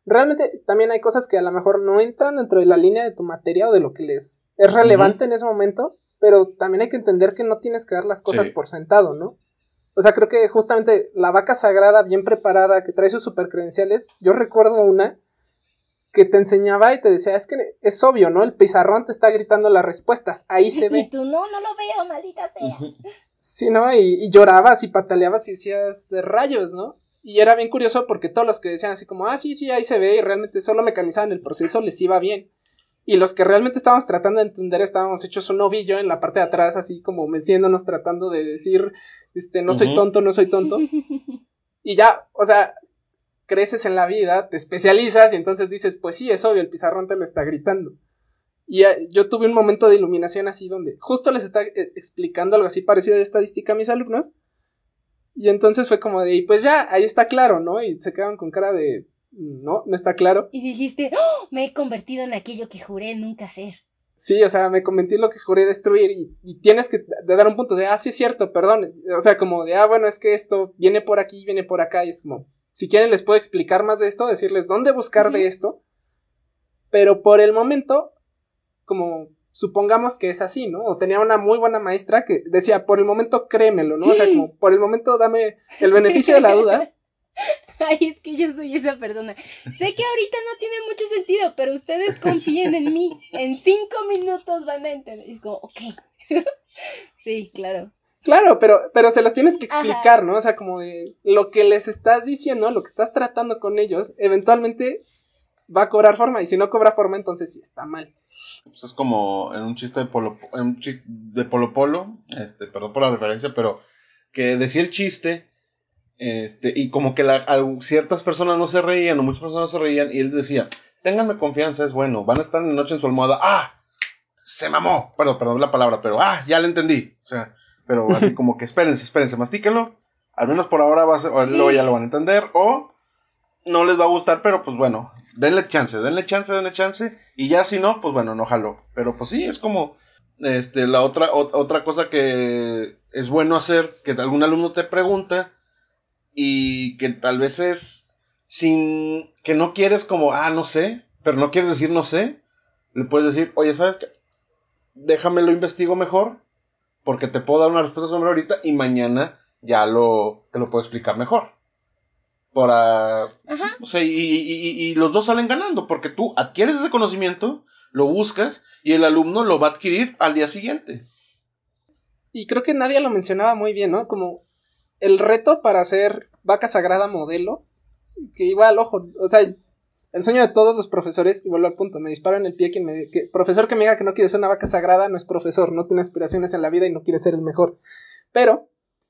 Speaker 3: realmente también hay cosas que a lo mejor no entran dentro de la línea de tu materia o de lo que les es relevante en ese momento, pero también hay que entender que no tienes que dar las cosas por sentado, ¿no? O sea, creo que justamente la vaca sagrada bien preparada, que trae sus super credenciales, yo recuerdo una que te enseñaba y te decía, es que es obvio, ¿no? El pizarrón te está gritando las respuestas, ahí se ve.
Speaker 1: Y tú, no lo veo, maldita sea.
Speaker 3: Sí, ¿no? Y llorabas y pataleabas y decías de rayos, ¿no? Y era bien curioso porque todos los que decían así como, sí, ahí se ve, y realmente solo mecanizaban el proceso, les iba bien. Y los que realmente estábamos tratando de entender, estábamos hechos un ovillo en la parte de atrás, así como meciéndonos, tratando de decir, no soy tonto, no soy tonto. Y ya, o sea, creces en la vida, te especializas y entonces dices, pues sí, es obvio, el pizarrón te lo está gritando. Y yo tuve un momento de iluminación así donde justo les estaba explicando algo así parecido de estadística a mis alumnos. Y entonces fue como de, pues ya, ahí está claro, ¿no? Y se quedaban con cara de, no está claro.
Speaker 1: Y dijiste, ¡oh! Me he convertido en aquello que juré nunca ser.
Speaker 3: Sí, o sea, me convertí en lo que juré destruir y tienes que dar un punto de, sí es cierto, perdón. O sea, como de, bueno, es que esto viene por aquí, viene por acá y es como, si quieren les puedo explicar más de esto, decirles dónde buscar de esto, pero por el momento, como supongamos que es así, ¿no? O tenía una muy buena maestra que decía, por el momento créemelo, ¿no? O sea, como por el momento dame el beneficio de la duda.
Speaker 1: Ay, es que yo soy esa persona. Sé que ahorita no tiene mucho sentido, pero ustedes confíen en mí. En 5 minutos van a entender. Es como, ok. Sí, claro.
Speaker 3: Claro, pero se los tienes que explicar,
Speaker 1: Ajá.
Speaker 3: ¿no? O sea, como de lo que les estás diciendo, lo que estás tratando con ellos, eventualmente va a cobrar forma. Y si no cobra forma, entonces sí está mal.
Speaker 2: Pues es como en un chiste de Polo Polo, perdón por la referencia, pero que decía el chiste, y como que ciertas personas no se reían, o muchas personas no se reían, y él decía, ténganme confianza, es bueno, van a estar en la noche en su almohada, se mamó, perdón la palabra, pero ya le entendí, o sea, pero así como que espérense, mastíquenlo, al menos por ahora o luego ya lo van a entender, o no les va a gustar, pero pues bueno, denle chance, y ya si no, pues bueno, no jaló, pero pues sí, es como, la otra cosa que es bueno hacer, que algún alumno te pregunta, y que tal vez es sin, que no quieres como, no sé, pero no quieres decir no sé, le puedes decir, oye, ¿sabes qué? Déjame lo investigo mejor, porque te puedo dar una respuesta sobre ahorita, y mañana ya te lo puedo explicar mejor.
Speaker 1: Ajá.
Speaker 2: O sea, y los dos salen ganando, porque tú adquieres ese conocimiento, lo buscas, y el alumno lo va a adquirir al día siguiente.
Speaker 3: Y creo que nadie lo mencionaba muy bien, ¿no? Como el reto para hacer vaca sagrada modelo, que igual, ojo, o sea, el sueño de todos los profesores, y vuelvo al punto, me disparo en el pie profesor que me diga que no quiere ser una vaca sagrada, no es profesor, no tiene aspiraciones en la vida y no quiere ser el mejor. Pero,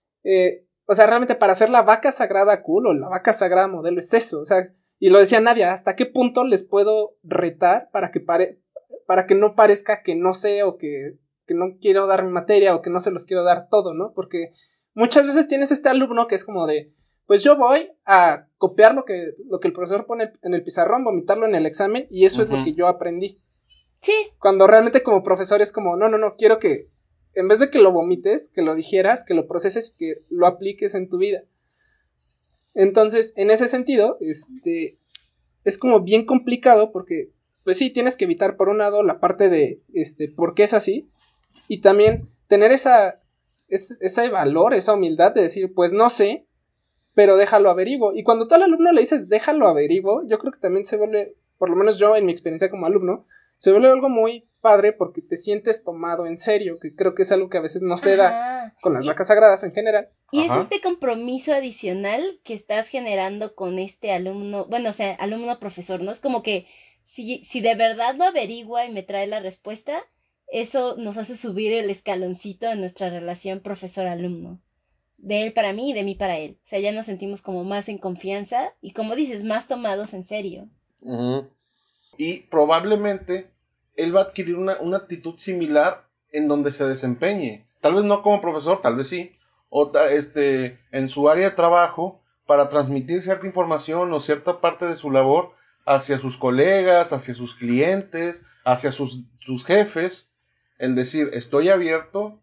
Speaker 3: o sea, realmente para hacer la vaca sagrada cool o la vaca sagrada modelo es eso, o sea, y lo decía Nadia, ¿hasta qué punto les puedo retar para que no parezca que no sé o que no quiero dar mi materia o que no se los quiero dar todo, ¿no? Porque muchas veces tienes este alumno que es como de, pues yo voy a copiar lo que el profesor pone en el pizarrón, vomitarlo en el examen y eso es lo que yo aprendí.
Speaker 1: Sí.
Speaker 3: Cuando realmente como profesor es como, no, quiero que en vez de que lo vomites, que lo digieras, que lo proceses y que lo apliques en tu vida. Entonces, en ese sentido, es como bien complicado porque, pues sí, tienes que evitar por un lado la parte de, por qué es así y también tener ese valor, esa humildad de decir, pues no sé, pero déjalo averiguo. Y cuando tú al alumno le dices, déjalo averiguo, yo creo que también se vuelve, por lo menos yo en mi experiencia como alumno, se vuelve algo muy padre porque te sientes tomado en serio, que creo que es algo que a veces no se da con las vacas sagradas en general.
Speaker 1: Y es este compromiso adicional que estás generando con este alumno, bueno, o sea, alumno profesor, ¿no? Es como que si de verdad lo averigua y me trae la respuesta, eso nos hace subir el escaloncito en nuestra relación profesor-alumno. De él para mí y de mí para él. O sea, ya nos sentimos como más en confianza y como dices, más tomados en serio.
Speaker 2: Y probablemente él va a adquirir una actitud similar en donde se desempeñe. Tal vez no como profesor, tal vez sí. O en su área de trabajo, para transmitir cierta información o cierta parte de su labor hacia sus colegas, hacia sus clientes, hacia sus jefes. El decir, estoy abierto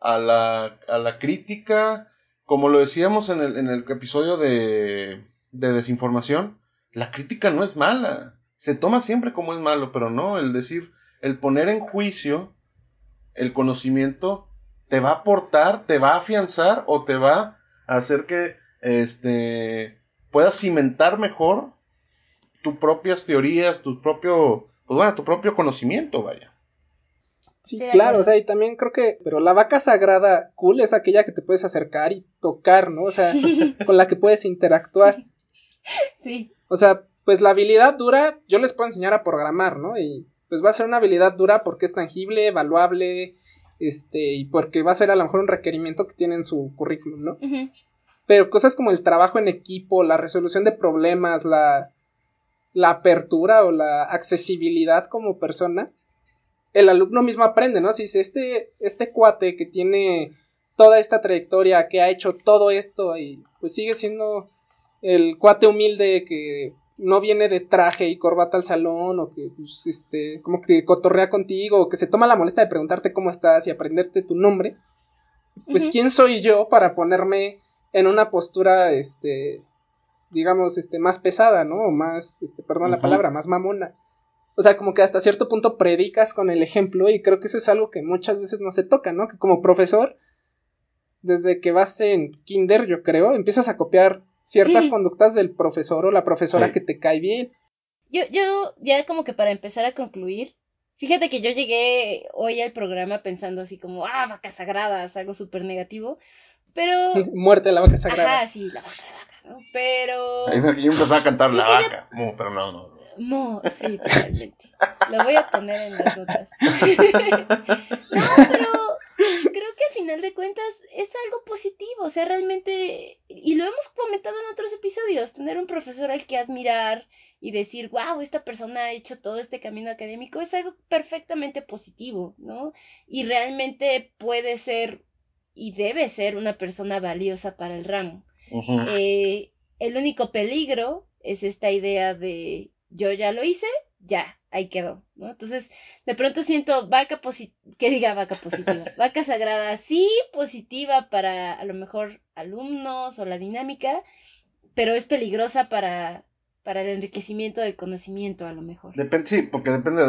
Speaker 2: a la crítica, como lo decíamos en el episodio de desinformación. la crítica no es mala. Se toma siempre como es malo, pero no, el decir, el poner en juicio el conocimiento te va a aportar, te va a afianzar o te va a hacer que puedas cimentar mejor tus propias teorías, tu propio conocimiento, vaya.
Speaker 3: Sí, claro, o sea, y también creo que, pero la vaca sagrada cool es aquella que te puedes acercar y tocar, ¿no? O sea, con la que puedes interactuar.
Speaker 1: Sí.
Speaker 3: O sea, pues la habilidad dura, yo les puedo enseñar a programar, ¿no? Y pues va a ser una habilidad dura porque es tangible, evaluable, y porque va a ser a lo mejor un requerimiento que tiene en su currículum, ¿no?
Speaker 1: Uh-huh.
Speaker 3: Pero cosas como el trabajo en equipo, la resolución de problemas, la apertura o la accesibilidad como persona, el alumno mismo aprende, ¿no? Si dice, este cuate que tiene toda esta trayectoria, que ha hecho todo esto y pues sigue siendo el cuate humilde que no viene de traje y corbata al salón o que pues, como que cotorrea contigo o que se toma la molestia de preguntarte cómo estás y aprenderte tu nombre, pues
Speaker 1: Uh-huh.
Speaker 3: quién soy yo para ponerme en una postura digamos más pesada, ¿no? O más perdón la palabra, más mamona. O sea, como que hasta cierto punto predicas con el ejemplo y creo que eso es algo que muchas veces no se toca, ¿no? Que como profesor, desde que vas en kinder, yo creo, empiezas a copiar ciertas conductas del profesor o la profesora que te cae bien.
Speaker 1: Yo ya como que para empezar a concluir, fíjate que yo llegué hoy al programa pensando así como, vacas sagradas, algo súper negativo, pero...
Speaker 3: Muerte a la vaca sagrada.
Speaker 1: Ajá, sí, la vaca, ¿no? Pero...
Speaker 2: Yo empezaba a cantar
Speaker 1: Creo
Speaker 2: la
Speaker 1: que
Speaker 2: vaca, pero no.
Speaker 1: Sí, totalmente. Lo voy a poner en las notas. No, pero creo que al final de cuentas es algo positivo, o sea, realmente, y lo hemos comentado en otros episodios, tener un profesor al que admirar y decir, wow, esta persona ha hecho todo este camino académico, es algo perfectamente positivo, ¿no? Y realmente puede ser y debe ser una persona valiosa para el ramo.
Speaker 2: Uh-huh.
Speaker 1: El único peligro es esta idea de yo ya lo hice, ya, ahí quedó, ¿no? Entonces, de pronto siento vaca positiva, vaca sagrada, sí positiva para a lo mejor alumnos o la dinámica, pero es peligrosa para el enriquecimiento del conocimiento a lo mejor.
Speaker 2: Sí, porque depende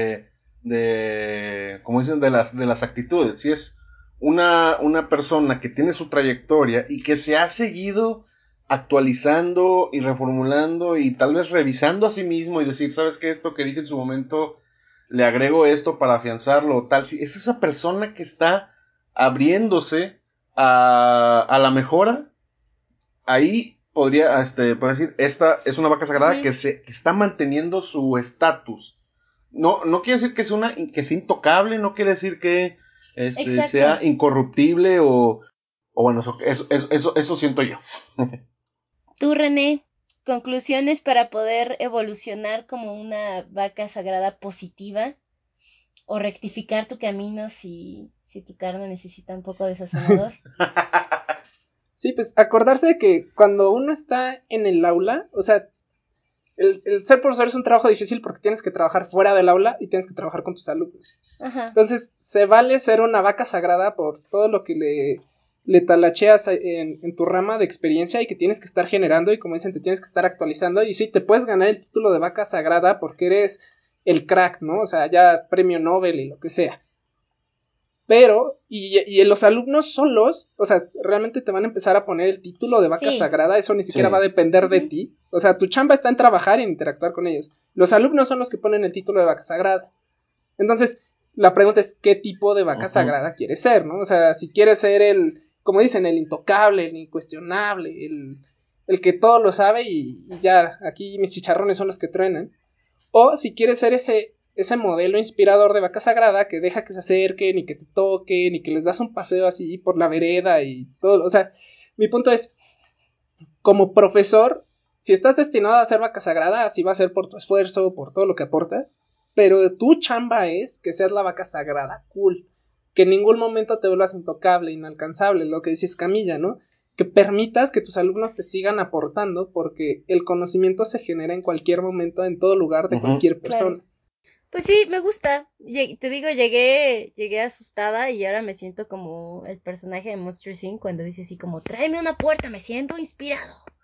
Speaker 2: de como dicen, de las actitudes. Si es una persona que tiene su trayectoria y que se ha seguido actualizando y reformulando y tal vez revisando a sí mismo y decir, ¿sabes qué? Esto que dije en su momento, le agrego esto para afianzarlo o tal. Si es esa persona que está abriéndose a la mejora, ahí podría decir, esta es una vaca sagrada
Speaker 1: Uh-huh.
Speaker 2: que está manteniendo su estatus. No quiere decir que sea intocable, no quiere decir que sea incorruptible o bueno, eso siento yo.
Speaker 1: Tú, René, conclusiones para poder evolucionar como una vaca sagrada positiva o rectificar tu camino si tu carne necesita un poco de sazonador.
Speaker 3: Sí, pues acordarse de que cuando uno está en el aula, o sea, el ser profesor es un trabajo difícil porque tienes que trabajar fuera del aula y tienes que trabajar con tus alumnos.
Speaker 1: Ajá.
Speaker 3: Entonces, se vale ser una vaca sagrada por todo lo que le talacheas en tu rama de experiencia y que tienes que estar generando y como dicen, te tienes que estar actualizando y sí, te puedes ganar el título de vaca sagrada porque eres el crack, ¿no? O sea, ya premio Nobel y lo que sea. Pero, y los alumnos solos, o sea, realmente te van a empezar a poner el título de vaca sagrada, eso ni siquiera va a depender de ti. O sea, tu chamba está en trabajar y en interactuar con ellos. Los alumnos son los que ponen el título de vaca sagrada. Entonces, la pregunta es, ¿qué tipo de vaca sagrada quieres ser, no? O sea, si quieres ser como dicen, el intocable, el incuestionable, el que todo lo sabe y ya, aquí mis chicharrones son los que truenan. O si quieres ser ese modelo inspirador de vaca sagrada que deja que se acerquen y que te toquen y que les das un paseo así por la vereda y todo. O sea, mi punto es, como profesor, si estás destinado a ser vaca sagrada, así va a ser por tu esfuerzo, por todo lo que aportas, pero tu chamba es que seas la vaca sagrada, cool, que en ningún momento te vuelvas intocable, inalcanzable, lo que dice Escamilla, ¿no? Que permitas que tus alumnos te sigan aportando porque el conocimiento se genera en cualquier momento, en todo lugar, de cualquier persona.
Speaker 1: Claro. Pues sí, me gusta. Te digo, llegué asustada y ahora me siento como el personaje de Monster Inc. cuando dice así como, tráeme una puerta, me siento inspirado.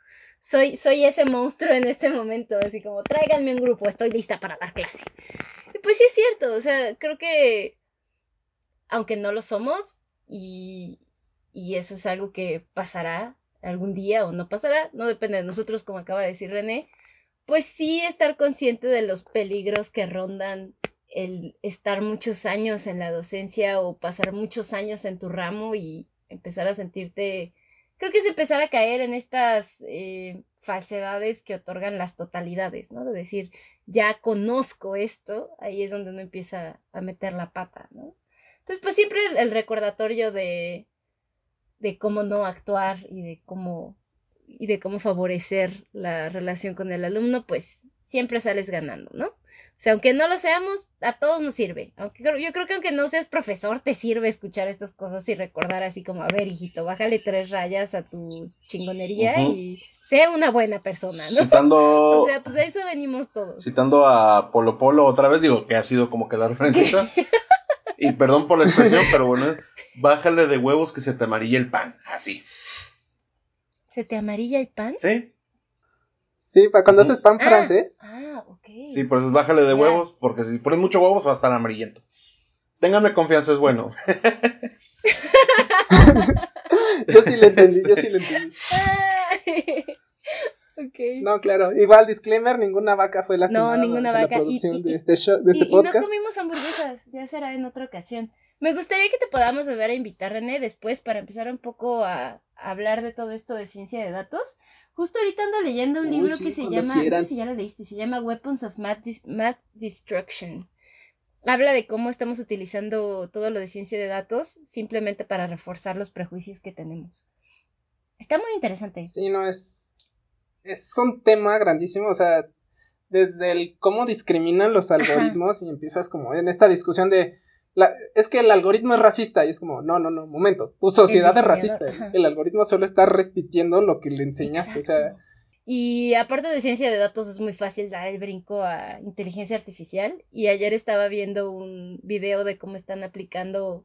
Speaker 1: soy ese monstruo en este momento, así como, tráiganme un grupo, estoy lista para dar clase. Y pues sí es cierto, o sea, creo que, aunque no lo somos, y eso es algo que pasará algún día o no pasará, no depende de nosotros, como acaba de decir René, pues sí estar consciente de los peligros que rondan el estar muchos años en la docencia o pasar muchos años en tu ramo y empezar a sentirte, creo que es empezar a caer en estas falsedades que otorgan las totalidades, ¿no? De decir, ya conozco esto, ahí es donde uno empieza a meter la pata, ¿no? Entonces, pues siempre el recordatorio de cómo no actuar y de cómo favorecer la relación con el alumno, pues siempre sales ganando, ¿no? O sea, aunque no lo seamos, a todos nos sirve. Yo creo que aunque no seas profesor, te sirve escuchar estas cosas y recordar así como, a ver, hijito, bájale 3 rayas a tu chingonería y sé una buena persona, ¿no?
Speaker 2: Citando,
Speaker 1: o sea, pues a eso venimos todos.
Speaker 2: Citando a Polo Polo otra vez, digo que ha sido como que la referencia. Y perdón por la expresión, pero bueno, bájale de huevos que se te amarilla el pan, así.
Speaker 1: ¿Se te amarilla el pan?
Speaker 2: ¿Sí?
Speaker 3: Sí, para cuando haces pan francés.
Speaker 1: Ok.
Speaker 2: Sí, por eso bájale de huevos, porque si pones mucho huevos va a estar amarillento. Ténganme confianza, es bueno.
Speaker 3: Yo sí le entendí.
Speaker 1: Okay.
Speaker 3: No, claro. Igual, disclaimer, ninguna vaca fue lastimada
Speaker 1: ninguna
Speaker 3: durante
Speaker 1: vaca.
Speaker 3: la producción de este podcast.
Speaker 1: Y no comimos hamburguesas, ya será en otra ocasión. Me gustaría que te podamos volver a invitar, René, después para empezar un poco a hablar de todo esto de ciencia de datos. Justo ahorita ando leyendo un libro que se llama, no sé si ya lo leíste, se llama Weapons of Math Destruction. Habla de cómo estamos utilizando todo lo de ciencia de datos simplemente para reforzar los prejuicios que tenemos. Está muy interesante.
Speaker 3: Sí, no, es un tema grandísimo, o sea, desde el cómo discriminan los algoritmos. Ajá. Y empiezas como en esta discusión de, es que el algoritmo es racista, y es como, no, momento, tu sociedad es racista, el algoritmo solo está repitiendo lo que le enseñaste. Exacto. O sea...
Speaker 1: Y aparte de ciencia de datos es muy fácil dar el brinco a inteligencia artificial, y ayer estaba viendo un video de cómo están aplicando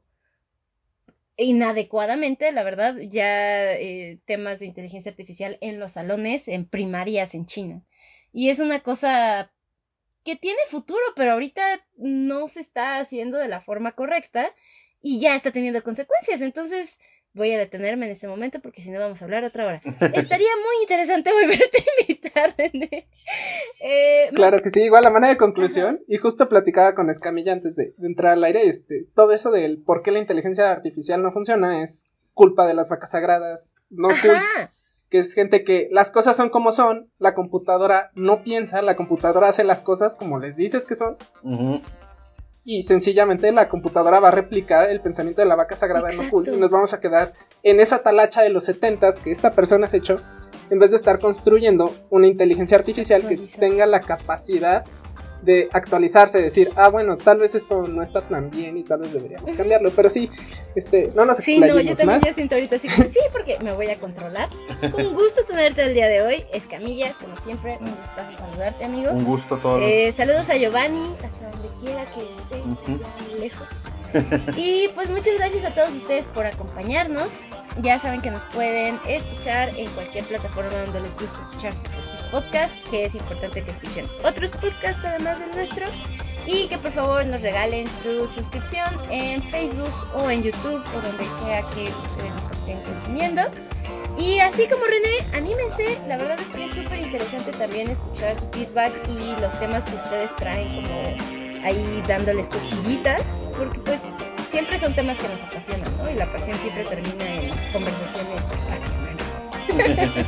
Speaker 1: inadecuadamente, la verdad, ya temas de inteligencia artificial en los salones, en primarias en China. Y es una cosa que tiene futuro, pero ahorita no se está haciendo de la forma correcta y ya está teniendo consecuencias. Entonces voy a detenerme en este momento porque si no vamos a hablar otra hora. Estaría muy interesante volverte a invitar, René.
Speaker 3: Claro que sí, igual a manera de conclusión. Ajá. Y justo platicaba con Escamilla antes de entrar al aire, todo eso del por qué la inteligencia artificial no funciona es culpa de las vacas sagradas, no culpa, que es gente que las cosas son como son, la computadora no piensa, la computadora hace las cosas como les dices que son. Uh-huh. Y sencillamente la computadora va a replicar el pensamiento de la vaca sagrada. Exacto. En Ocult, y nos vamos a quedar en esa talacha de los 70s que esta persona se echó, en vez de estar construyendo una inteligencia artificial que tenga la capacidad de actualizarse, de decir, bueno, tal vez esto no está tan bien y tal vez deberíamos cambiarlo, pero sí, no nos explayemos más. Sí, no, yo también
Speaker 1: ya siento ahorita así que sí, porque me voy a controlar. Un gusto tenerte el día de hoy, Escamilla, como siempre, un gustazo saludarte, amigo.
Speaker 2: Un gusto a todos.
Speaker 1: Saludos a Giovanni, hacia donde quiera que esté, allá lejos. Y pues muchas gracias a todos ustedes por acompañarnos. Ya saben que nos pueden escuchar en cualquier plataforma donde les guste escuchar sus podcasts, que es importante que escuchen otros podcasts además del nuestro, y que por favor nos regalen su suscripción en Facebook o en YouTube o donde sea que ustedes nos estén consumiendo. Y así como René, anímense, la verdad es que es súper interesante también escuchar su feedback y los temas que ustedes traen como ahí dándoles cosquillitas, porque pues siempre son temas que nos apasionan, ¿no? Y la pasión siempre termina en conversaciones apasionantes.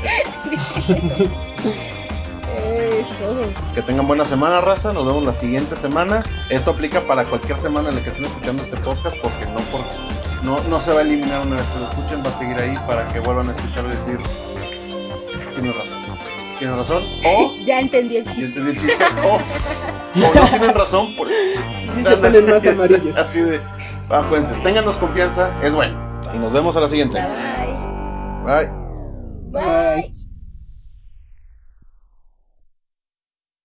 Speaker 1: Es todo.
Speaker 2: Que tengan buena semana, raza, nos vemos la siguiente semana. Esto aplica para cualquier semana en la que estén escuchando este podcast, porque no se va a eliminar una vez que lo escuchen, va a seguir ahí para que vuelvan a escucharlo y decir, tiene razón, o
Speaker 1: ya entendí el chiste,
Speaker 2: o no tienen razón,
Speaker 3: sí se ponen más amarillos.
Speaker 2: Así de, acuérdense, ténganos confianza, es bueno, y nos vemos a la siguiente.
Speaker 1: Bye.
Speaker 2: Bye.